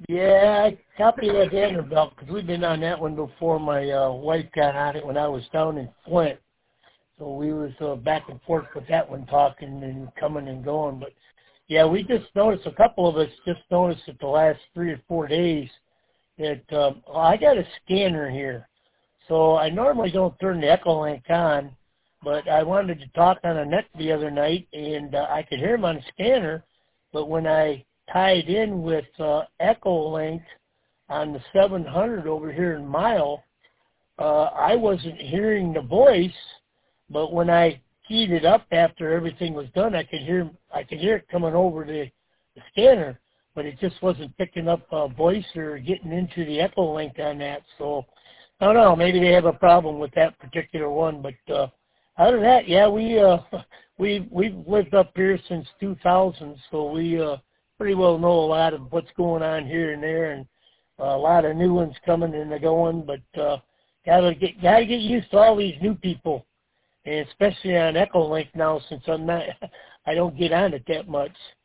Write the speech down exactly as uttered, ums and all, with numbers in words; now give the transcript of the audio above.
Yeah, I copied that Vanderbilt because we've been on that one before. My uh, wife got on it when I was down in Flint. So we was uh, back and forth with that one, talking and coming and going. But yeah, we just noticed, a couple of us just noticed that the last three or four days that um, well, I got a scanner here. So I normally don't turn the Echolink on, but I wanted to talk on a net the other night, and uh, I could hear him on the scanner. But when I tied in with uh, Echolink on the seven hundred over here in Mile, uh, I wasn't hearing the voice. But when I keyed it up after everything was done, I could hear I could hear it coming over the, the scanner, but it just wasn't picking up uh, voice or getting into the Echolink on that. So I don't know. Maybe they have a problem with that particular one. But uh, other than that, yeah, we uh, we we've lived up here since two thousand, so we uh, pretty well know a lot of what's going on here and there, and uh, a lot of new ones coming and going. But uh, gotta get gotta get used to all these new people. And especially on Echolink now, since I'm not, I don't get on it that much.